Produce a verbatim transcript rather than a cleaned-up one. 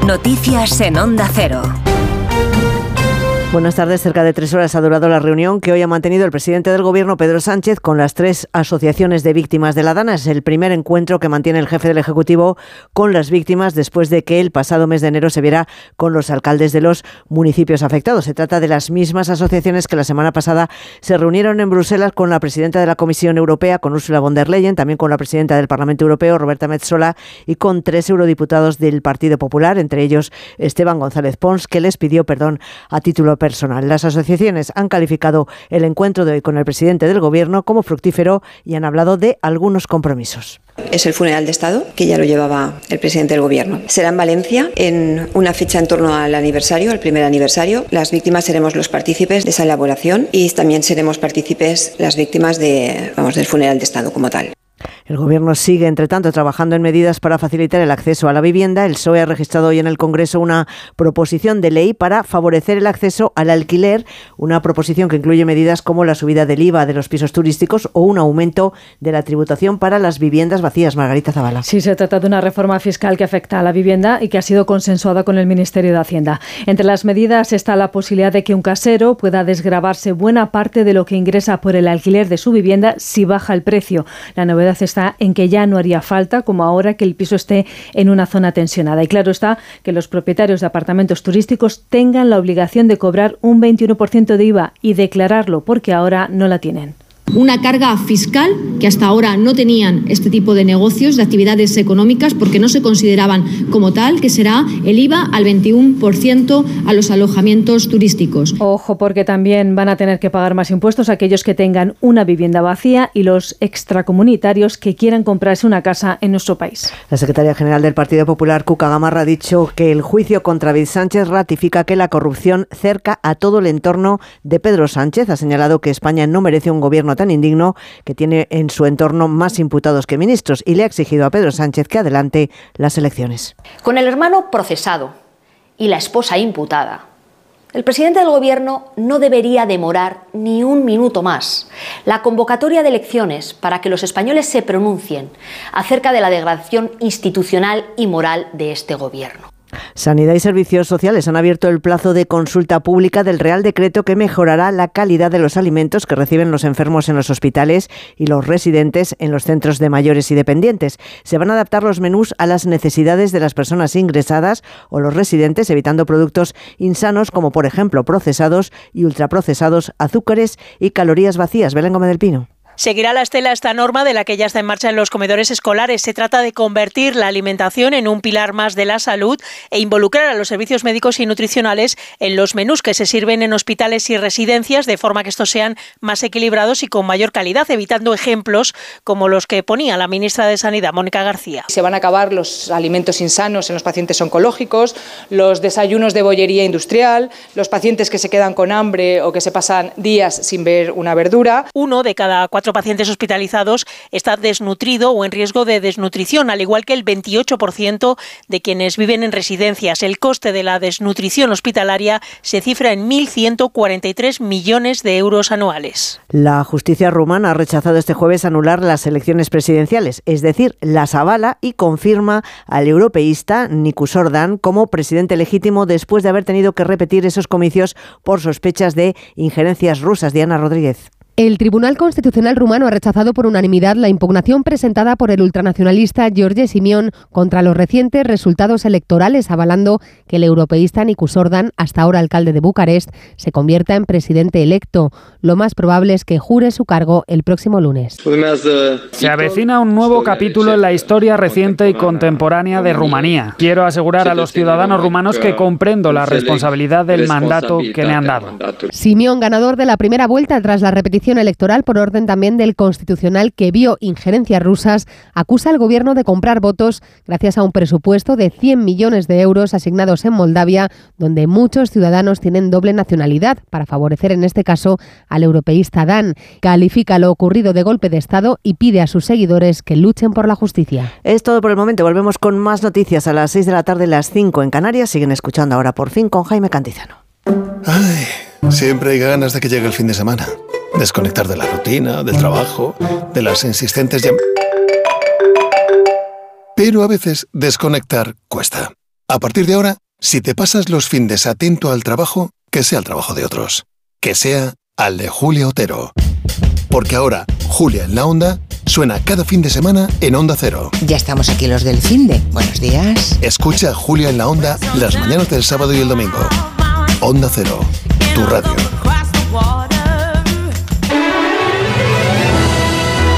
Noticias en Onda Cero. Buenas tardes. Cerca de tres horas ha durado la reunión que hoy ha mantenido el presidente del Gobierno, Pedro Sánchez, con las tres asociaciones de víctimas de la Dana. Es el primer encuentro que mantiene el jefe del Ejecutivo con las víctimas después de que el pasado mes de enero se viera con los alcaldes de los municipios afectados. Se trata de las mismas asociaciones que la semana pasada se reunieron en Bruselas con la presidenta de la Comisión Europea, con Ursula von der Leyen, también con la presidenta del Parlamento Europeo, Roberta Metsola, y con tres eurodiputados del Partido Popular, entre ellos Esteban González Pons, que les pidió perdón a título personal. Las asociaciones han calificado el encuentro de hoy con el presidente del Gobierno como fructífero y han hablado de algunos compromisos. Es el funeral de Estado, que ya lo llevaba el presidente del Gobierno. Será en Valencia, en una fecha en torno al aniversario, al primer aniversario. Las víctimas seremos los partícipes de esa elaboración y también seremos partícipes las víctimas de, vamos, del funeral de Estado como tal. El Gobierno sigue, entre tanto, trabajando en medidas para facilitar el acceso a la vivienda. El P S O E ha registrado hoy en el Congreso una proposición de ley para favorecer el acceso al alquiler, una proposición que incluye medidas como la subida del I V A de los pisos turísticos o un aumento de la tributación para las viviendas vacías. Margarita Zavala. Sí, se trata de una reforma fiscal que afecta a la vivienda y que ha sido consensuada con el Ministerio de Hacienda. Entre las medidas está la posibilidad de que un casero pueda desgravarse buena parte de lo que ingresa por el alquiler de su vivienda si baja el precio. La novedad está en que ya no haría falta, como ahora, que el piso esté en una zona tensionada. Y claro está que los propietarios de apartamentos turísticos tengan la obligación de cobrar un veintiuno por ciento de I V A y declararlo, porque ahora no la tienen. Una carga fiscal que hasta ahora no tenían este tipo de negocios, de actividades económicas, porque no se consideraban como tal, que será el I V A al veintiuno por ciento a los alojamientos turísticos. Ojo, porque también van a tener que pagar más impuestos aquellos que tengan una vivienda vacía y los extracomunitarios que quieran comprarse una casa en nuestro país. La secretaria general del Partido Popular, Cuca Gamarra, ha dicho que el juicio contra David Sánchez ratifica que la corrupción cerca a todo el entorno de Pedro Sánchez. Ha señalado que España no merece un gobierno tan indigno, que tiene en su entorno más imputados que ministros, y le ha exigido a Pedro Sánchez que adelante las elecciones. Con el hermano procesado y la esposa imputada, el presidente del Gobierno no debería demorar ni un minuto más la convocatoria de elecciones para que los españoles se pronuncien acerca de la degradación institucional y moral de este Gobierno. Sanidad y Servicios Sociales han abierto el plazo de consulta pública del Real Decreto que mejorará la calidad de los alimentos que reciben los enfermos en los hospitales y los residentes en los centros de mayores y dependientes. Se van a adaptar los menús a las necesidades de las personas ingresadas o los residentes, evitando productos insanos como, por ejemplo, procesados y ultraprocesados, azúcares y calorías vacías. Belén Gómez del Pino. Seguirá la estela esta norma de la que ya está en marcha en los comedores escolares. Se trata de convertir la alimentación en un pilar más de la salud e involucrar a los servicios médicos y nutricionales en los menús que se sirven en hospitales y residencias, de forma que estos sean más equilibrados y con mayor calidad, evitando ejemplos como los que ponía la ministra de Sanidad, Mónica García. Se van a acabar los alimentos insanos en los pacientes oncológicos, los desayunos de bollería industrial, los pacientes que se quedan con hambre o que se pasan días sin ver una verdura. Uno de cada cuatro pacientes hospitalizados está desnutrido o en riesgo de desnutrición, al igual que el veintiocho por ciento de quienes viven en residencias. El coste de la desnutrición hospitalaria se cifra en mil ciento cuarenta y tres millones de euros anuales. La justicia rumana ha rechazado este jueves anular las elecciones presidenciales, es decir, las avala y confirma al europeísta Nicu Orban como presidente legítimo después de haber tenido que repetir esos comicios por sospechas de injerencias rusas. Diana Rodríguez. El Tribunal Constitucional rumano ha rechazado por unanimidad la impugnación presentada por el ultranacionalista Giorgi Simion contra los recientes resultados electorales, avalando que el europeísta Nicu Orban, hasta ahora alcalde de Bucarest, se convierta en presidente electo. Lo más probable es que jure su cargo el próximo lunes. Se avecina un nuevo capítulo en la historia reciente y contemporánea de Rumanía. Quiero asegurar a los ciudadanos rumanos que comprendo la responsabilidad del mandato que me han dado. Simion, ganador de la primera vuelta tras la repetición electoral por orden también del Constitucional que vio injerencias rusas, acusa al gobierno de comprar votos gracias a un presupuesto de cien millones de euros asignados en Moldavia, donde muchos ciudadanos tienen doble nacionalidad, para favorecer en este caso al europeísta Dan. Califica lo ocurrido de golpe de Estado y pide a sus seguidores que luchen por la justicia. Es todo por el momento. Volvemos con más noticias a las seis de la tarde, las cinco en Canarias. Siguen escuchando ahora Por Fin con Jaime Cantizano. Ay, siempre hay ganas de que llegue el fin de semana. Desconectar de la rutina, del trabajo, de las insistentes llamadas. Pero a veces desconectar cuesta. A partir de ahora, si te pasas los findes atento al trabajo, que sea el trabajo de otros. Que sea al de Julia Otero. Porque ahora, Julia en la Onda suena cada fin de semana en Onda Cero. Ya estamos aquí los del finde. Buenos días. Escucha a Julia en la Onda las mañanas del sábado y el domingo. Onda Cero, tu radio.